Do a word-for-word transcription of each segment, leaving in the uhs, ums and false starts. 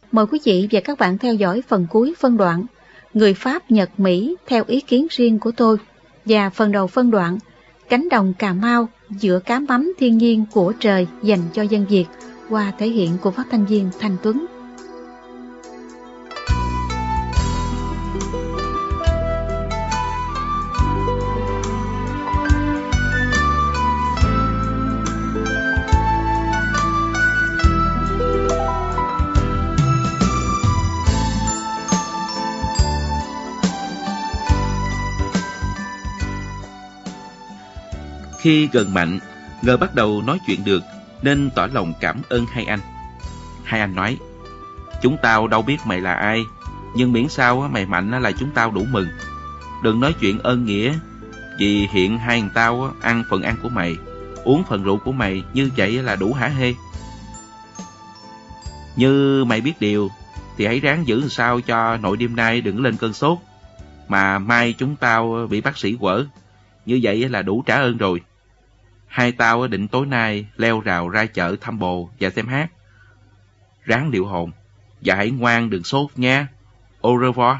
Mời quý vị và các bạn theo dõi phần cuối phân đoạn Người Pháp Nhật Mỹ theo ý kiến riêng của tôi và phần đầu phân đoạn Cánh đồng Cà Mau giữa cá mắm thiên nhiên của trời dành cho dân Việt qua thể hiện của phát thanh viên Thanh Tuấn. Khi gần Mạnh, Ngờ bắt đầu nói chuyện được nên tỏ lòng cảm ơn hai anh. Hai anh nói, chúng tao đâu biết mày là ai, nhưng miễn sao mày mạnh là chúng tao đủ mừng. Đừng nói chuyện ơn nghĩa, vì hiện hai thằng tao ăn phần ăn của mày, uống phần rượu của mày, như vậy là đủ hả hê. Như mày biết điều, thì hãy ráng giữ sao cho nội đêm nay đừng lên cơn sốt, mà mai chúng tao bị bác sĩ quở, như vậy là đủ trả ơn rồi. Hai tao định tối nay leo rào ra chợ thăm bồ và xem hát. Ráng liệu hồn, và hãy ngoan đừng sốt nha. Au revoir.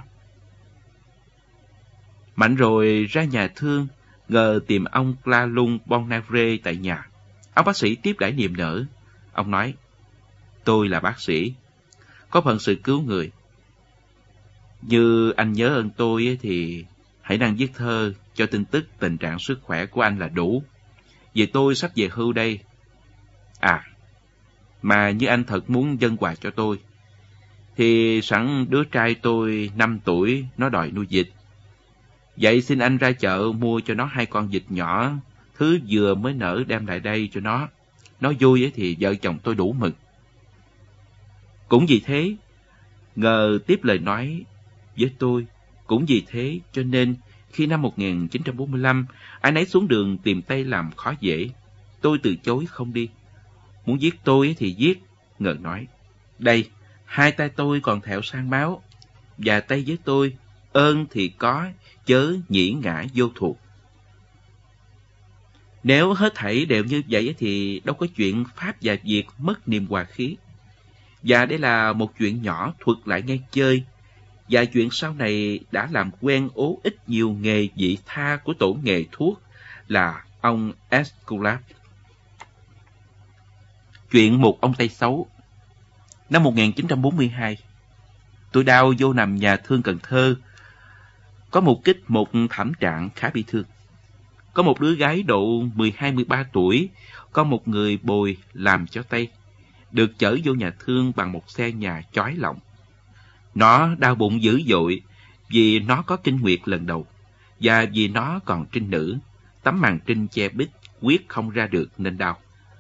Mạnh rồi ra nhà thương, Ngờ tìm ông Clalung Bonavre tại nhà. Ông bác sĩ tiếp đãi niềm nở. Ông nói, tôi là bác sĩ, có phận sự cứu người. Như anh nhớ ơn tôi thì hãy năng viết thơ cho tin tức tình trạng sức khỏe của anh là đủ. Vì tôi sắp về hưu đây. À, mà như anh thật muốn dâng quà cho tôi, thì sẵn đứa trai tôi năm tuổi nó đòi nuôi vịt. Vậy xin anh ra chợ mua cho nó hai con vịt nhỏ, thứ vừa mới nở đem lại đây cho nó. Nó vui thì vợ chồng tôi đủ mừng. Cũng vì thế, Ngờ tiếp lời nói với tôi, cũng vì thế cho nên khi năm một nghìn chín trăm bốn mươi lăm, anh ấy xuống đường tìm tay làm khó dễ. Tôi từ chối không đi. Muốn giết tôi thì giết. Ngờ nói, đây, hai tay tôi còn thẹo sang máu, và tay với tôi, ơn thì có, chớ nhĩ ngã vô thuộc. Nếu hết thảy đều như vậy thì đâu có chuyện Pháp và Việt mất niềm hòa khí. Và đây là một chuyện nhỏ thuật lại ngay chơi, và chuyện sau này đã làm quen ố ít nhiều nghề vị tha của tổ nghề thuốc là ông Esculap. Chuyện một ông Tây xấu. Năm một nghìn chín trăm bốn mươi hai, tôi đau vô nằm nhà thương Cần Thơ, có mục kích một thảm trạng khá bi thương. Có một đứa gái độ mười hai mười ba tuổi, có một người bồi làm cho Tây, được chở vô nhà thương bằng một xe nhà chói lọng. Nó đau bụng dữ dội vì nó có kinh nguyệt lần đầu, và vì nó còn trinh nữ, tấm màn trinh che bít, quyết không ra được nên đau.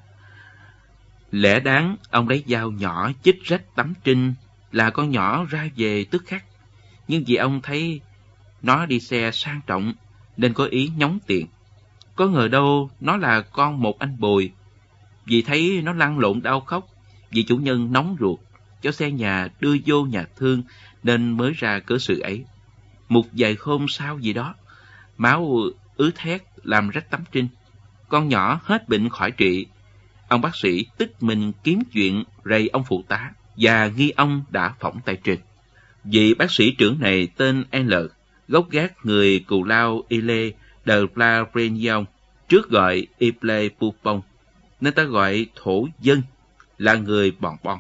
Lẽ đáng ông lấy dao nhỏ chích rách tấm trinh là con nhỏ ra về tức khắc, nhưng vì ông thấy nó đi xe sang trọng nên có ý nhóng tiền. Có ngờ đâu nó là con một anh bồi, vì thấy nó lăn lộn đau khóc, vì chủ nhân nóng ruột cho xe nhà đưa vô nhà thương nên mới ra cớ sự ấy. Một vài hôm sau gì đó, máu ứ thét làm rách tấm trinh. Con nhỏ hết bệnh khỏi trị. Ông bác sĩ tức mình kiếm chuyện rầy ông phụ tá và nghi ông đã phỏng tay trên. Vị bác sĩ trưởng này tên L, gốc gác người Cù Lao Ile de La Réunion, trước gọi Iple Pupong, nên ta gọi thổ dân, là người Bọn Bon.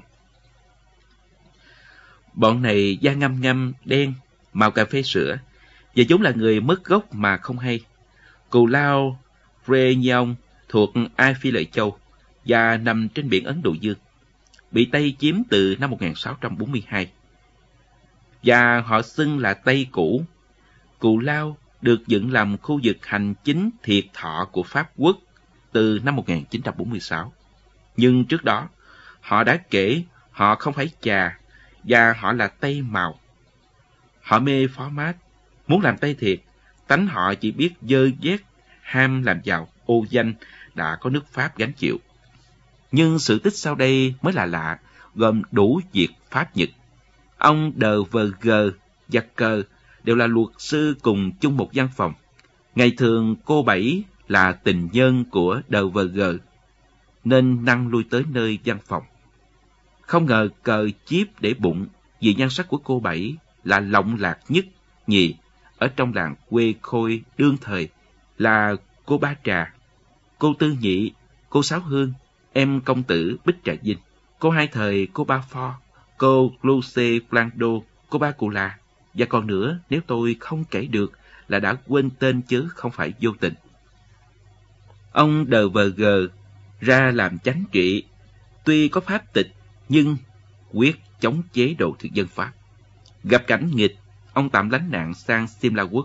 Bọn này da ngăm ngăm, đen, màu cà phê sữa, và chúng là người mất gốc mà không hay. Cù Lao Réunion thuộc Ai Phi Lợi Châu và nằm trên biển Ấn Độ Dương, bị Tây chiếm từ năm một nghìn sáu trăm bốn mươi hai. Và họ xưng là Tây cũ. Cù Lao được dựng làm khu vực hành chính thiệt thọ của Pháp quốc từ năm một nghìn chín trăm bốn mươi sáu. Nhưng trước đó, họ đã kể họ không phải Chà, và họ là Tây Màu. Họ mê phó mát, muốn làm Tây thiệt, tánh họ chỉ biết dơ vét, ham làm giàu, ô danh, đã có nước Pháp gánh chịu. Nhưng sự tích sau đây mới là lạ, gồm đủ việc Pháp Nhật. Ông De Verger và Cờ đều là luật sư cùng chung một văn phòng. Ngày thường cô Bảy là tình nhân của De Verger, nên năng lui tới nơi văn phòng. Không ngờ cờ chiếp để bụng vì nhan sắc của cô Bảy là lộng lạc nhất nhì ở trong làng quê Khôi đương thời, là cô Ba Trà, cô Tư Nhị, cô Sáu Hương, em công tử Bích Trà Vinh, cô Hai Thời, cô Ba Pho, cô Luce Flando, cô Ba Cù La, và còn nữa nếu tôi không kể được là đã quên tên chứ không phải vô tình. Ông đờ vờ gờ ra làm chánh trị, tuy có pháp tịch nhưng quyết chống chế độ thực dân Pháp. Gặp cảnh nghịch, ông tạm lánh nạn sang Simla Quốc.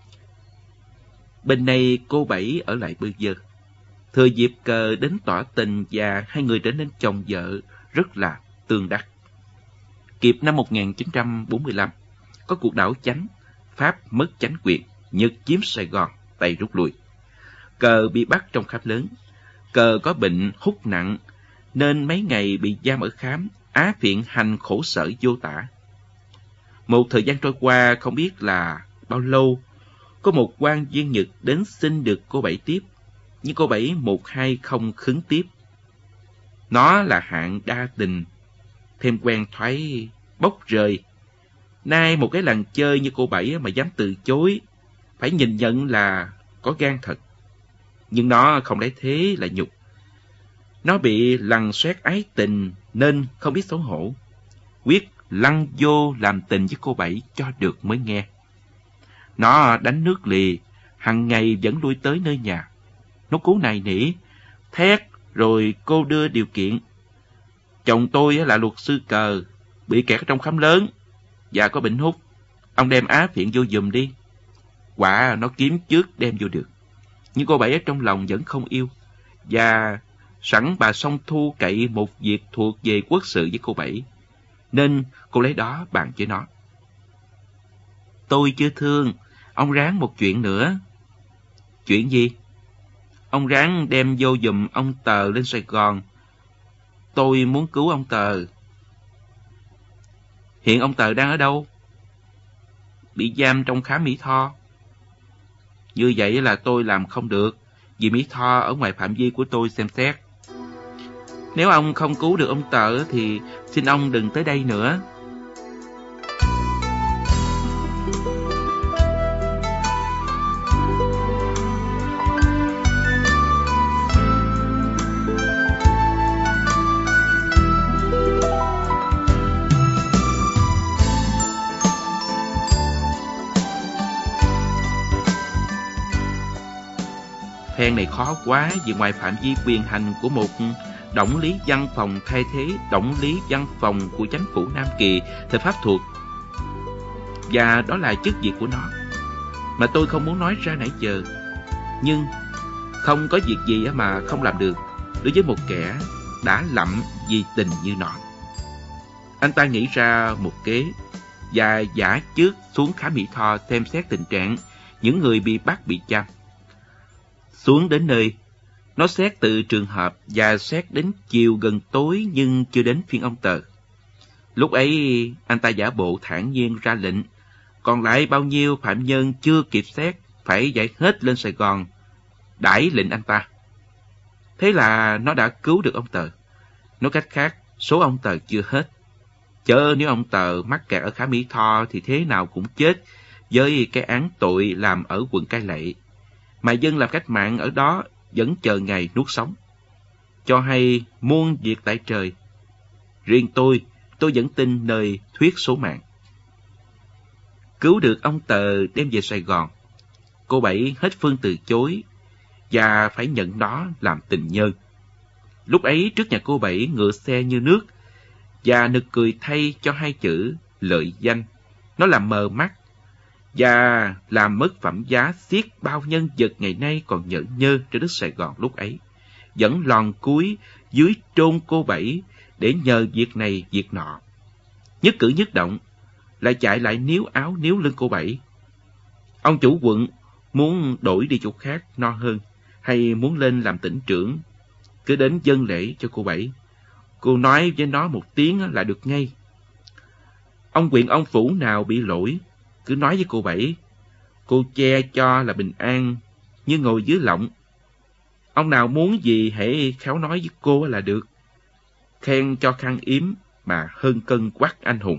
Bên này cô Bảy ở lại Bơ Vơ. Thừa dịp cờ đến tỏ tình và hai người trở nên chồng vợ rất là tương đắc. Kịp năm một nghìn chín trăm bốn mươi lăm, có cuộc đảo chánh, Pháp mất chánh quyền, Nhật chiếm Sài Gòn, Tây rút lui. Cờ bị bắt trong khám lớn. Cờ có bệnh hút nặng, nên mấy ngày bị giam ở khám, á phiện hành khổ sở vô tả. Một thời gian trôi qua không biết là bao lâu, có một quan viên Nhật đến xin được cô Bảy tiếp, nhưng cô Bảy một hai không khứng tiếp. Nó là hạng đa tình, thêm quen thoái bốc rời. Nay một cái làng chơi như cô Bảy mà dám từ chối, phải nhìn nhận là có gan thật. Nhưng nó không lấy thế là nhục. Nó bị lằn xoét ái tình nên không biết xấu hổ, quyết lăn vô làm tình với cô Bảy cho được mới nghe. Nó đánh nước lì, hằng ngày vẫn lui tới nơi nhà. Nó cứu nài nỉ, thét rồi cô đưa điều kiện. Chồng tôi là luật sư Cờ, bị kẹt trong khám lớn và có bệnh hút. Ông đem á phiện vô giùm đi. Quả nó kiếm trước đem vô được. Nhưng cô Bảy ở trong lòng vẫn không yêu. Và sẵn bà Song Thu cậy một việc thuộc về quốc sự với cô Bảy, nên cô lấy đó bàn với nó. Tôi chưa thương, ông ráng một chuyện nữa. Chuyện gì? Ông ráng đem vô giùm ông Tờ lên Sài Gòn. Tôi muốn cứu ông Tờ. Hiện ông Tờ đang ở đâu? Bị giam trong khám Mỹ Tho. Như vậy là tôi làm không được, vì Mỹ Tho ở ngoài phạm vi của tôi xem xét. Nếu ông không cứu được ông Tờ thì xin ông đừng tới đây nữa. Phen này khó quá, vì ngoài phạm vi quyền hành của một Tổng lý văn phòng thay thế Tổng lý văn phòng của chính phủ Nam Kỳ thời Pháp thuộc, và đó là chức việc của nó mà tôi không muốn nói ra nãy giờ. Nhưng không có việc gì mà không làm được đối với một kẻ đã lậm vì tình như nó. Anh ta nghĩ ra một kế và giả trước xuống khám Mỹ Tho xem xét tình trạng những người bị bắt bị giam. Xuống đến nơi, nó xét từ trường hợp và xét đến chiều gần tối nhưng chưa đến phiên ông Tờ. Lúc ấy, anh ta giả bộ thản nhiên ra lệnh, còn lại bao nhiêu phạm nhân chưa kịp xét phải giải hết lên Sài Gòn, đãi lệnh anh ta. Thế là nó đã cứu được ông Tờ. Nói cách khác, số ông Tờ chưa hết. Chớ nếu ông Tờ mắc kẹt ở khám Mỹ Tho thì thế nào cũng chết với cái án tội làm ở quận Cai Lậy, mà dân làm cách mạng ở đó vẫn chờ ngày nuốt sống. Cho hay muôn việc tại trời. Riêng tôi, tôi vẫn tin nơi thuyết số mạng. Cứu được ông Tờ đem về Sài Gòn, cô Bảy hết phương từ chối và phải nhận nó làm tình nhân. Lúc ấy trước nhà cô Bảy ngựa xe như nước, và nực cười thay cho hai chữ lợi danh. Nó làm mờ mắt và làm mất phẩm giá xiết bao nhân vật ngày nay còn nhởn nhơ trên đất Sài Gòn lúc ấy, vẫn lòn cúi dưới trôn cô Bảy để nhờ việc này việc nọ. Nhất cử nhất động lại chạy lại níu áo níu lưng cô Bảy. Ông chủ quận muốn đổi đi chỗ khác no hơn, hay muốn lên làm tỉnh trưởng, cứ đến dâng lễ cho cô Bảy. Cô nói với nó một tiếng là được ngay. Ông huyện ông phủ nào bị lỗi, cứ nói với cô Bảy, cô che cho là bình an, như ngồi dưới lọng. Ông nào muốn gì hãy khéo nói với cô là được. Khen cho khăn yếm, mà hơn cân quắc anh hùng.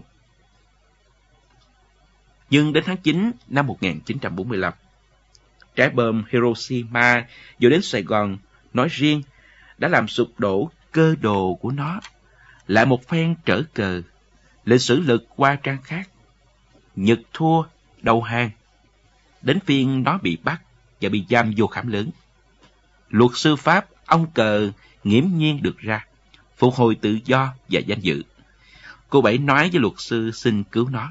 Nhưng đến tháng chín năm một nghìn chín trăm bốn mươi lăm, trái bom Hiroshima vừa đến Sài Gòn nói riêng đã làm sụp đổ cơ đồ của nó. Lại một phen trở cờ, lịch sử lật qua trang khác. Nhật thua, đầu hàng. Đến phiên nó bị bắt và bị giam vô khảm lớn. Luật sư Pháp, ông Cờ nghiễm nhiên được ra, phục hồi tự do và danh dự. Cô Bảy nói với luật sư xin cứu nó.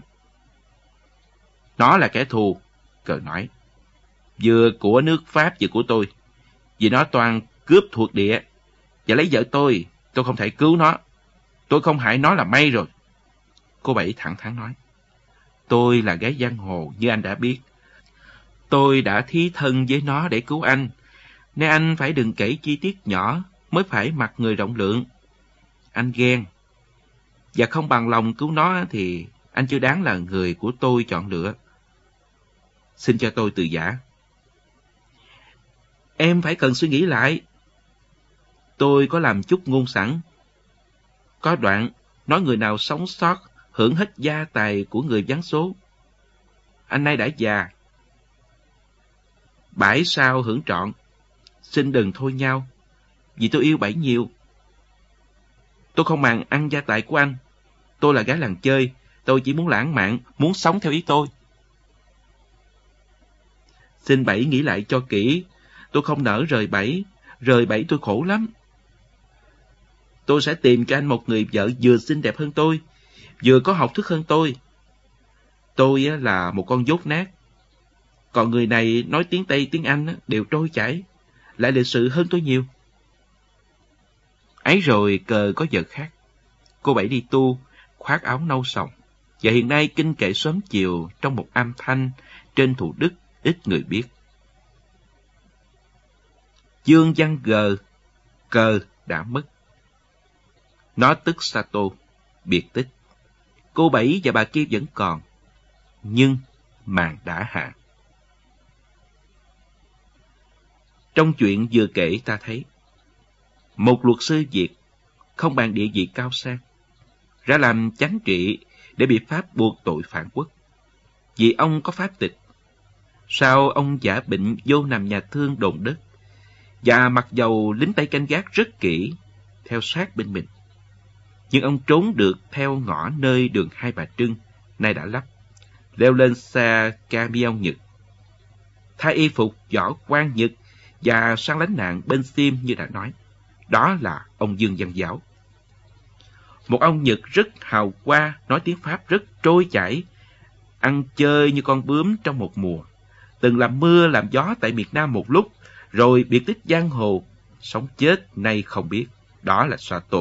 Nó là kẻ thù, Cờ nói, vừa của nước Pháp vừa của tôi. Vì nó toàn cướp thuộc địa và lấy vợ tôi, tôi không thể cứu nó. Tôi không hại nó là may rồi. Cô Bảy thẳng thắn nói, tôi là gái giang hồ như anh đã biết. Tôi đã thí thân với nó để cứu anh, nên anh phải đừng kể chi tiết nhỏ mới phải mặt người rộng lượng. Anh ghen và không bằng lòng cứu nó thì anh chưa đáng là người của tôi chọn lựa. Xin cho tôi từ giã. Em phải cần suy nghĩ lại. Tôi có làm chút ngôn sẵn. Có đoạn nói người nào sống sót hưởng hết gia tài của người vắng số. Anh nay đã già, Bảy sao hưởng trọn. Xin đừng thôi nhau, vì tôi yêu Bảy nhiều. Tôi không màng ăn gia tài của anh. Tôi là gái làng chơi, tôi chỉ muốn lãng mạn, muốn sống theo ý tôi. Xin Bảy nghĩ lại cho kỹ. Tôi không nỡ rời Bảy, rời Bảy tôi khổ lắm. Tôi sẽ tìm cho anh một người vợ vừa xinh đẹp hơn tôi, vừa có học thức hơn tôi. Tôi là một con dốt nát. Còn người này nói tiếng Tây tiếng Anh đều trôi chảy, lại lịch sự hơn tôi nhiều. Ấy rồi Cờ có vợ khác. Cô Bảy đi tu, khoác áo nâu sòng, và hiện nay kinh kệ sớm chiều trong một am thanh trên Thủ Đức ít người biết. Dương Văn Gờ, Cờ đã mất. Nó tức Sato, biệt tích. Cô Bảy và bà kia vẫn còn, nhưng màn đã hạ. Trong chuyện vừa kể ta thấy, một luật sư Việt không bàn địa vị cao sang, ra làm chánh trị để bị Pháp buộc tội phản quốc. Vì ông có pháp tịch, sao ông giả bệnh vô nằm nhà thương đồn đất, và mặc dầu lính Tây canh gác rất kỹ, theo sát bên mình. Nhưng ông trốn được theo ngõ nơi đường Hai Bà Trưng, nay đã lắp, leo lên xe camion Nhật, thay y phục võ quan Nhật và sang lánh nạn bên Sim như đã nói. Đó là ông Dương Văn Giáo. Một ông Nhật rất hào hoa, nói tiếng Pháp rất trôi chảy, ăn chơi như con bướm trong một mùa, từng làm mưa làm gió tại miền Nam một lúc, rồi biệt tích giang hồ, sống chết nay không biết. Đó là Sato.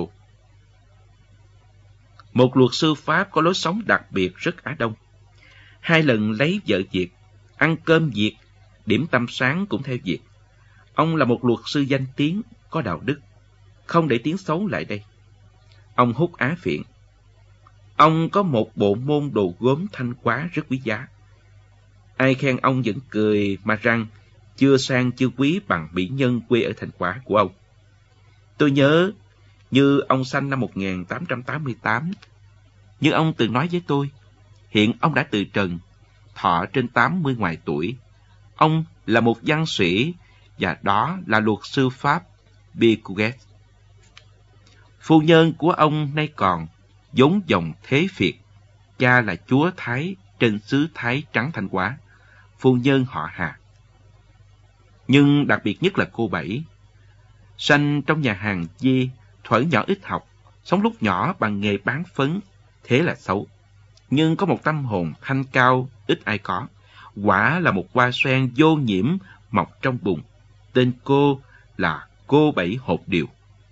Một luật sư Pháp có lối sống đặc biệt rất Á Đông. Hai lần lấy vợ Việt, ăn cơm Việt, điểm tâm sáng cũng theo Việt. Ông là một luật sư danh tiếng, có đạo đức, không để tiếng xấu lại đây. Ông hút á phiện. Ông có một bộ môn đồ gốm thanh quá rất quý giá. Ai khen ông vẫn cười mà rằng chưa sang chưa quý bằng mỹ nhân quê ở Thành Quá của ông. Tôi nhớ như ông sanh năm một nghìn tám trăm tám mươi tám. Như ông từng nói với tôi, hiện ông đã từ trần, thọ trên tám mươi ngoài tuổi. Ông là một văn sĩ, và đó là luật sư Pháp Bicuget. Phu nhân của ông nay còn, vốn dòng thế Việt, cha là chúa Thái trên xứ Thái Trắng Thanh Hóa, phu nhân họ Hà. Nhưng đặc biệt nhất là cô Bảy, sanh trong nhà hàng Di, thuở nhỏ ít học, sống lúc nhỏ bằng nghề bán phấn, thế là xấu. Nhưng có một tâm hồn thanh cao, ít ai có. Quả là một hoa sen vô nhiễm mọc trong bùn. Tên cô là cô Bảy Hột Điều.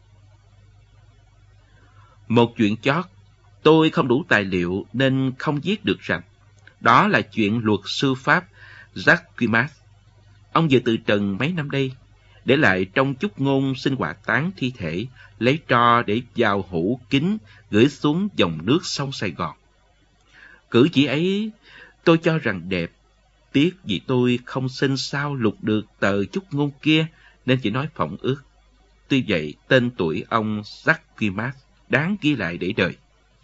Một chuyện chót, tôi không đủ tài liệu nên không viết được rằng, đó là chuyện luật sư Pháp Jacques Quimas. Ông vừa từ trần mấy năm đây, để lại trong chút ngôn xin hỏa táng thi thể, lấy tro để vào hũ kính gửi xuống dòng nước sông Sài Gòn. Cử chỉ ấy tôi cho rằng đẹp, tiếc vì tôi không xin sao lục được tờ chút ngôn kia nên chỉ nói phỏng ước. Tuy vậy, tên tuổi ông Jacques Quimas đáng ghi lại để đời.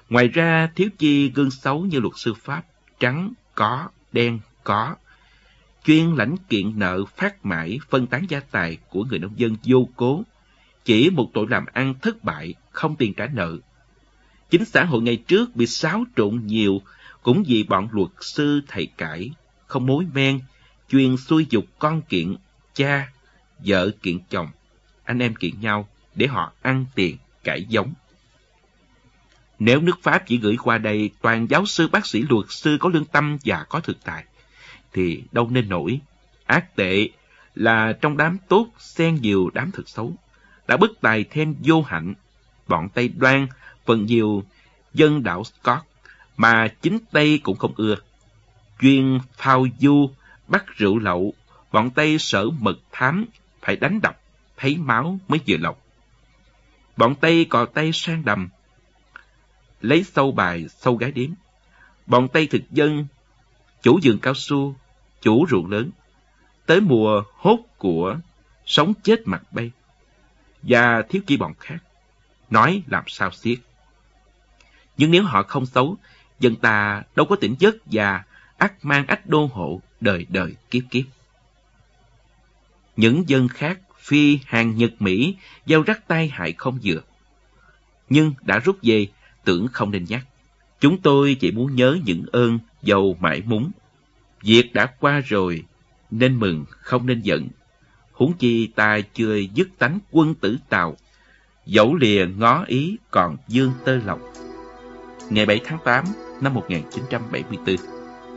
Ngoài ra, thiếu chi gương xấu như luật sư Pháp, trắng có, đen có, chuyên lãnh kiện nợ phát mãi phân tán gia tài của người nông dân vô cố, chỉ một tội làm ăn thất bại, không tiền trả nợ. Chính xã hội ngày trước bị xáo trộn nhiều, cũng vì bọn luật sư thầy cãi, không mối men, chuyên xui dục con kiện cha, vợ kiện chồng, anh em kiện nhau để họ ăn tiền cãi giống. Nếu nước Pháp chỉ gửi qua đây toàn giáo sư, bác sĩ, luật sư có lương tâm và có thực tài, thì đâu nên nổi. Ác tệ là trong đám tốt xen nhiều đám thực xấu, đã bất tài thêm vô hạnh. Bọn Tây Đoan phần nhiều dân đảo Scott mà chính Tây cũng không ưa. Chuyên phao du, bắt rượu lậu, bọn Tây sở mật thám, phải đánh đập, thấy máu mới vừa lòng. Bọn Tây cò Tây sang đầm, lấy sâu bài, sâu gái điếm. Bọn Tây thực dân, chủ vườn cao su, chủ ruộng lớn, tới mùa hốt của, sống chết mặt bay. Và thiếu chi bọn khác, nói làm sao xiết. Nhưng nếu họ không xấu, dân ta đâu có tỉnh giấc và ắt mang ách đô hộ đời đời kiếp kiếp. Những dân khác, Phi, Hàn, Nhật, Mỹ, gieo rắc tai hại không vừa. Nhưng đã rút về, tưởng không nên nhắc. Chúng tôi chỉ muốn nhớ những ơn giàu mãi múng. Việc đã qua rồi, nên mừng không nên giận. Huống chi ta chưa dứt tánh quân tử Tàu, dẫu lìa ngó ý còn dương tơ lòng. Ngày bảy tháng tám năm một nghìn chín trăm bảy mươi tư.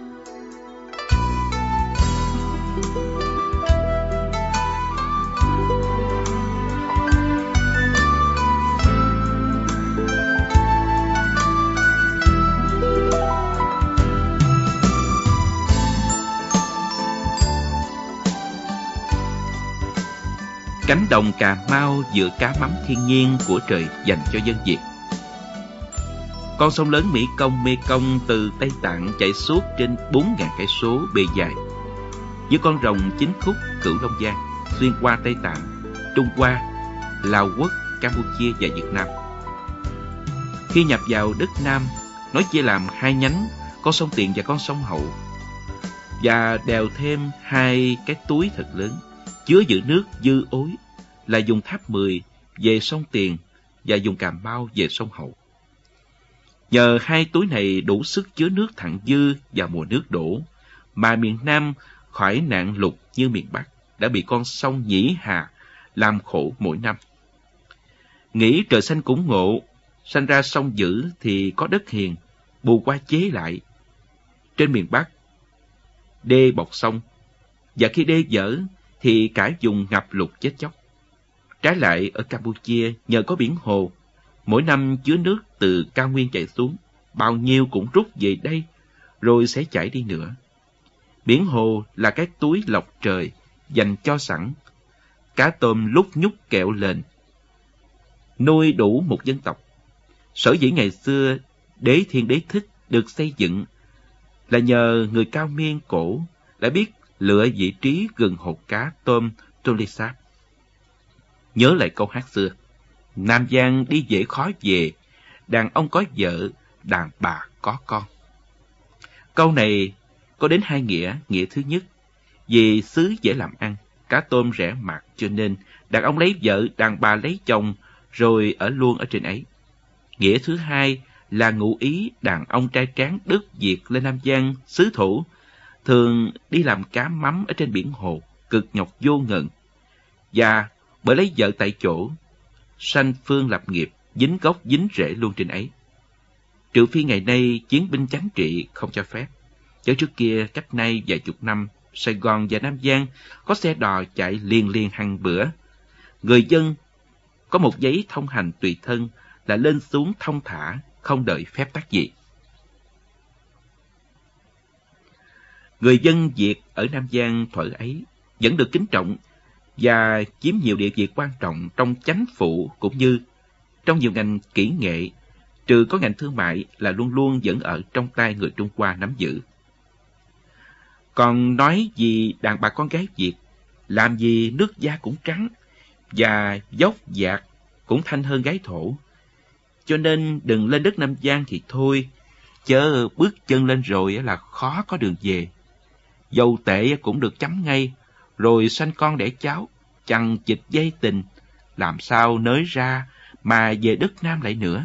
Cánh đồng Cà Mau giữa cá mắm thiên nhiên của trời dành cho dân Việt. Con sông lớn Mỹ Công Mê Công từ Tây Tạng chạy suốt trên bốn nghìn cây số bề dài, với con rồng chính khúc Cửu Long Giang xuyên qua Tây Tạng, Trung Hoa, Lào Quốc, Campuchia và Việt Nam. Khi nhập vào đất Nam, nó chia làm hai nhánh, con sông Tiền và con sông Hậu, và đèo thêm hai cái túi thật lớn chứa giữ nước dư ối, là dùng Tháp Mười về sông Tiền và dùng Cà Mau về sông Hậu. Nhờ hai túi này đủ sức chứa nước thặng dư vào mùa nước đổ, mà miền Nam khỏi nạn lụt như miền Bắc đã bị con sông Nhĩ Hà làm khổ mỗi năm. Nghĩ trời xanh cũng ngộ, sanh ra sông dữ thì có đất hiền, bù qua chế lại. Trên miền Bắc, đê bọc sông, và khi đê vỡ thì cả vùng ngập lụt chết chóc. Trái lại ở Campuchia, nhờ có biển hồ, mỗi năm chứa nước từ cao nguyên chảy xuống, bao nhiêu cũng rút về đây, rồi sẽ chảy đi nữa. Biển hồ là cái túi lọc trời dành cho sẵn, cá tôm lúc nhúc kẹo lên, nuôi đủ một dân tộc. Sở dĩ ngày xưa Đế Thiên Đế Thích được xây dựng là nhờ người Cao Miên cổ đã biết lựa vị trí gần hồ cá tôm Tonle Sap. Nhớ lại câu hát xưa: Nam Giang đi dễ khó về, đàn ông có vợ, đàn bà có con. Câu này có đến hai nghĩa. Nghĩa thứ nhất, vì xứ dễ làm ăn, cá tôm rẻ mạt, cho nên đàn ông lấy vợ, đàn bà lấy chồng, rồi ở luôn ở trên ấy. Nghĩa thứ hai là ngụ ý đàn ông trai tráng đất Việt lên Nam Giang, xứ thổ, thường đi làm cá mắm ở trên biển hồ, cực nhọc vô ngần, và bởi lấy vợ tại chỗ, sanh phương lập nghiệp, dính gốc dính rễ luôn trên ấy. Trừ phi ngày nay chiến binh chánh trị không cho phép, chứ trước kia cách nay vài chục năm, Sài Gòn và Nam Giang có xe đò chạy liền liền hàng bữa. Người dân có một giấy thông hành tùy thân là lên xuống thông thả, không đợi phép tắc gì. Người dân Việt ở Nam Giang thuở ấy vẫn được kính trọng và chiếm nhiều địa vị quan trọng trong chánh phủ cũng như trong nhiều ngành kỹ nghệ, trừ có ngành thương mại là luôn luôn vẫn ở trong tay người Trung Hoa nắm giữ. Còn nói gì đàn bà con gái Việt, làm gì nước da cũng trắng và dốc dạc cũng thanh hơn gái thổ, cho nên đừng lên đất Nam Giang thì thôi, chớ bước chân lên rồi là khó có đường về. Dâu tệ cũng được chấm ngay, rồi sanh con đẻ cháu, chằng chịt dây tình, làm sao nới ra mà về đất Nam lại nữa.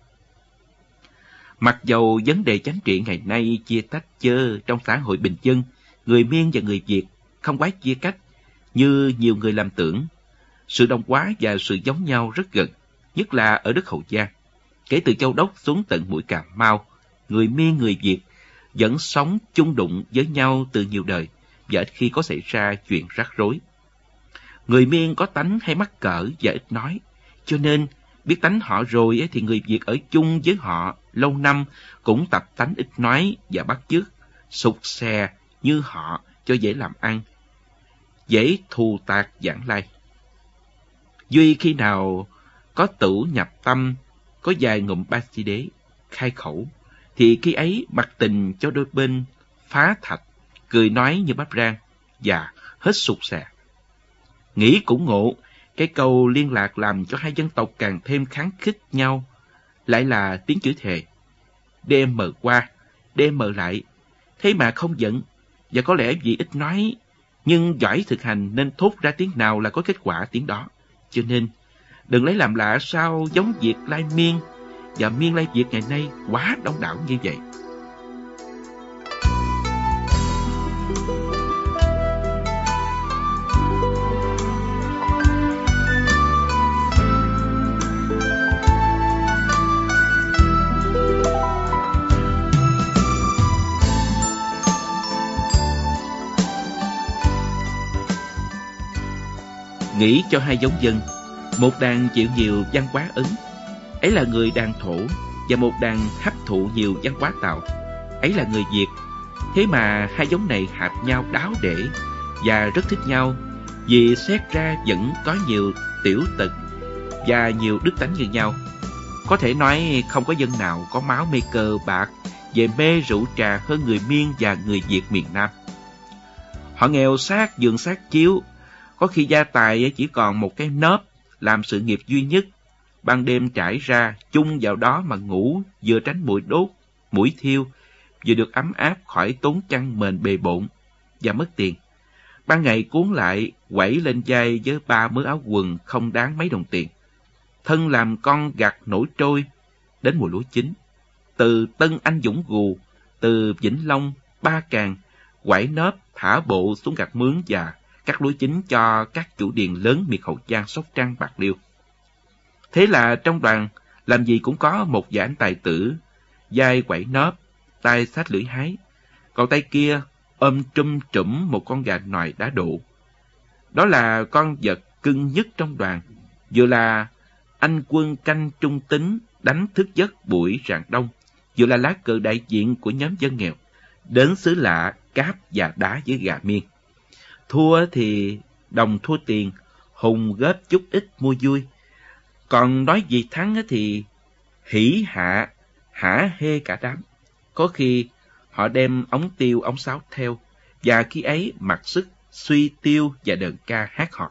Mặc dầu vấn đề chính trị ngày nay chia tách chơ trong xã hội bình dân, người Miên và người Việt không quá chia cách như nhiều người làm tưởng. Sự đồng hóa và sự giống nhau rất gần, nhất là ở đất Hậu Giang. Kể từ Châu Đốc xuống tận mũi Cà Mau, người Miên người Việt vẫn sống chung đụng với nhau từ nhiều đời và ít khi có xảy ra chuyện rắc rối. Người Miên có tánh hay mắc cỡ và ít nói, cho nên biết tánh họ rồi thì người Việt ở chung với họ lâu năm cũng tập tánh ít nói và bắt chước, sục xè như họ cho dễ làm ăn, dễ thù tạc giảng lai. Duy khi nào có tửu nhập tâm, có vài ngụm ba si đế, khai khẩu, thì khi ấy mặc tình cho đôi bên phá thạch, cười nói như bắp rang và hết sục xè. Nghĩ cũng ngộ, cái câu liên lạc làm cho hai dân tộc càng thêm kháng khích nhau, lại là tiếng chửi thề. Đêm mờ qua, đêm mờ lại, thế mà không giận, và có lẽ vì ít nói, nhưng giỏi thực hành nên thốt ra tiếng nào là có kết quả tiếng đó. Cho nên, đừng lấy làm lạ sao giống Việt Lai Miên và Miên Lai Việt ngày nay quá đông đảo như vậy. Nghĩ cho hai giống dân, một đàn chịu nhiều văn hóa Ấn, ấy là người đàn Thổ, và một đàn hấp thụ nhiều văn hóa Tàu, ấy là người Việt. Thế mà hai giống này hợp nhau đáo để và rất thích nhau, vì xét ra vẫn có nhiều tiểu tật và nhiều đức tánh như nhau. Có thể nói không có dân nào có máu mê cờ bạc về mê rượu trà hơn người Miên và người Việt miền Nam. Họ nghèo sát giường sát chiếu, có khi gia tài chỉ còn một cái nớp làm sự nghiệp duy nhất. Ban đêm trải ra chung vào đó mà ngủ, vừa tránh mũi đốt, mũi thiêu, vừa được ấm áp khỏi tốn chăn mền bề bộn và mất tiền. Ban ngày cuốn lại quẩy lên vai với ba mớ áo quần không đáng mấy đồng tiền. Thân làm con gặt nổi trôi đến mùa lúa chín. Từ Tân Anh Dũng Gù, từ Vĩnh Long, Ba Càng, quẩy nớp thả bộ xuống gặt mướn và cắt lúa chín cho các chủ điền lớn miệt Hậu Giang, Sóc Trăng, Bạc Liêu. Thế là trong đoàn làm gì cũng có một vài anh tài tử, vai quẩy nớp, tay xách lưỡi hái, còn tay kia ôm trùm trũm một con gà nòi đá độ. Đó là con vật cưng nhất trong đoàn, vừa là anh quân canh trung tính đánh thức giấc buổi rạng đông, vừa là lá cờ đại diện của nhóm dân nghèo đến xứ lạ cáp và đá với gà Miên. Thua thì đồng thua tiền, hùng góp chút ít mua vui. Còn nói gì thắng thì hỉ hạ, hả hê cả đám. Có khi họ đem ống tiêu, ống sáo theo, và khi ấy mặc sức suy tiêu và đờn ca hát họ.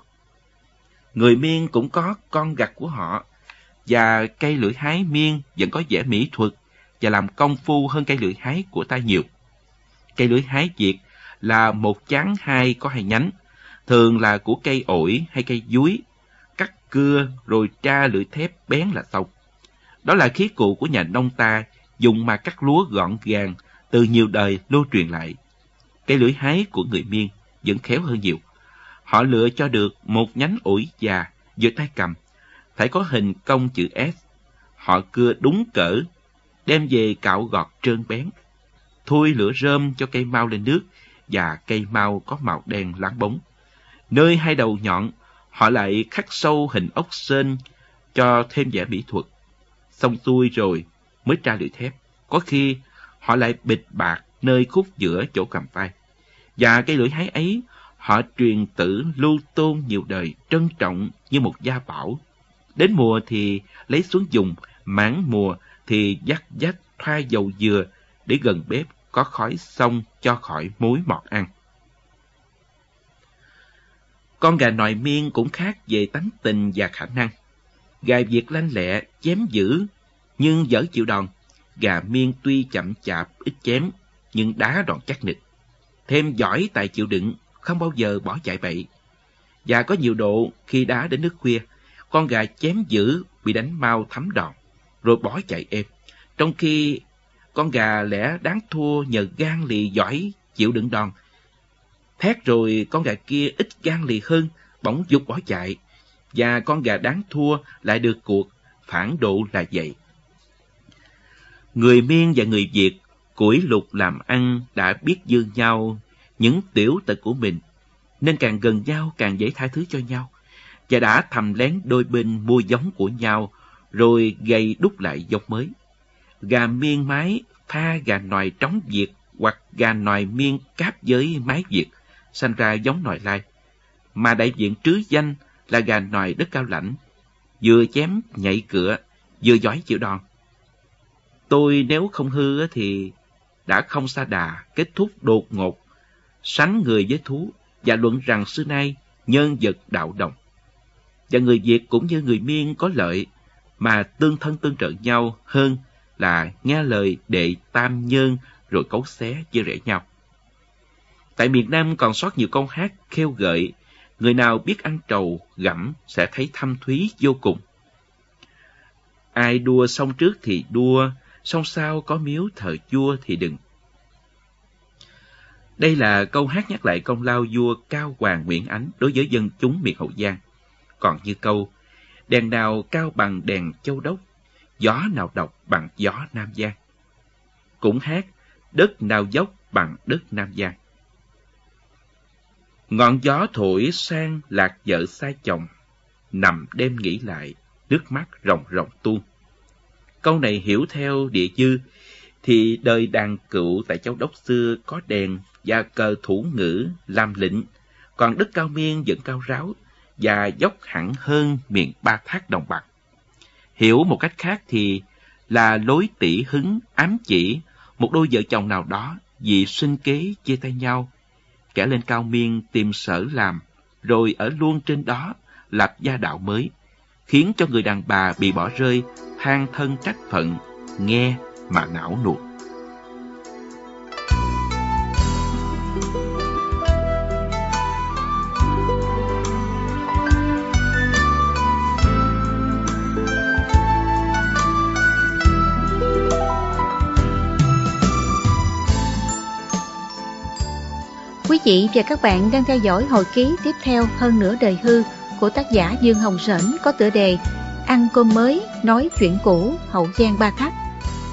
Người Miên cũng có con gặt của họ, và cây lưỡi hái Miên vẫn có vẻ mỹ thuật và làm công phu hơn cây lưỡi hái của ta nhiều. Cây lưỡi hái Việt là một chán hai có hai nhánh, thường là của cây ổi hay cây dúi, cắt cưa rồi tra lưỡi thép bén là xong. Đó là khí cụ của nhà nông ta dùng mà cắt lúa gọn gàng từ nhiều đời lưu truyền lại. Cây lưỡi hái của người Miên vẫn khéo hơn nhiều. Họ lựa cho được một nhánh ổi già vừa tay cầm, phải có hình cong chữ S. Họ cưa đúng cỡ, đem về cạo gọt trơn bén, thui lửa rơm cho cây mau lên nước, và cây mau có màu đen láng bóng. Nơi hai đầu nhọn, họ lại khắc sâu hình ốc sên cho thêm vẻ mỹ thuật. Xong xuôi rồi mới tra lưỡi thép. Có khi họ lại bịt bạc nơi khúc giữa chỗ cầm tay. Và cây lưỡi hái ấy họ truyền tử lưu tôn nhiều đời, trân trọng như một gia bảo. Đến mùa thì lấy xuống dùng, mãn mùa thì dắt dắt thoa dầu dừa để gần bếp có khói xong cho khỏi muối mọt ăn. Con gà nòi Miên cũng khác về tánh tình và khả năng. Gà Việt lanh lẹ, chém dữ, nhưng dở chịu đòn. Gà Miên tuy chậm chạp, ít chém, nhưng đá đòn chắc nịch. Thêm giỏi tài chịu đựng, không bao giờ bỏ chạy bậy. Và có nhiều độ khi đá đến nước khuya, con gà chém dữ bị đánh mau thấm đòn, rồi bỏ chạy êm. Trong khi con gà lẽ đáng thua nhờ gan lì giỏi chịu đựng đòn. Thét rồi con gà kia ít gan lì hơn, bỗng giục bỏ chạy. Và con gà đáng thua lại được cuộc, phản độ là vậy. Người Miên và người Việt củi lục làm ăn đã biết dư nhau những tiểu tật của mình, nên càng gần nhau càng dễ tha thứ cho nhau, và đã thầm lén đôi bên mua giống của nhau, rồi gầy đúc lại giống mới. Gà Miên mái pha gà nòi trống Việt hoặc gà nòi Miên cáp với mái Việt, sanh ra giống nòi lai, mà đại diện trứ danh là gà nòi đất Cao Lãnh, vừa chém nhảy cửa, vừa giỏi chịu đòn. Tôi nếu không hư thì đã không sa đà kết thúc đột ngột, sánh người với thú, và luận rằng xưa nay nhân vật đạo đồng. Và người Việt cũng như người Miên có lợi, mà tương thân tương trợ nhau hơn là nghe lời đệ tam nhân rồi cấu xé chia rẽ nhau. Tại miền Nam còn sót nhiều câu hát khêu gợi, người nào biết ăn trầu gặm sẽ thấy thâm thúy vô cùng. Ai đua xong trước thì đua, xong sau có miếu thờ vua thì đừng. Đây là câu hát nhắc lại công lao vua Cao Hoàng Nguyễn Ánh đối với dân chúng miền Hậu Giang. Còn như câu, đèn nào cao bằng đèn Châu Đốc, gió nào độc bằng gió Nam Giang. Cũng hát, đất nào dốc bằng đất Nam Giang. Ngọn gió thổi sang lạc vợ xa chồng, nằm đêm nghĩ lại, nước mắt ròng ròng tuôn. Câu này hiểu theo địa dư, thì đời đàn cựu tại Châu Đốc xưa có đèn và cờ thủ ngữ làm lệnh, còn đất Cao Miên vẫn cao ráo và dốc hẳn hơn miền Ba Thác đồng bằng. Hiểu một cách khác thì là lối tỉ hứng ám chỉ một đôi vợ chồng nào đó vì sinh kế chia tay nhau, kẻ lên Cao Miên tìm sở làm, rồi ở luôn trên đó lập gia đạo mới, khiến cho người đàn bà bị bỏ rơi than thân trách phận, nghe mà não nuột. Quý vị và các bạn đang theo dõi hồi ký tiếp theo Hơn Nửa Đời Hư của tác giả Dương Hồng Sển có tựa đề Ăn Cơm Mới, Nói Chuyện Cũ, Hậu Giang Ba Thác.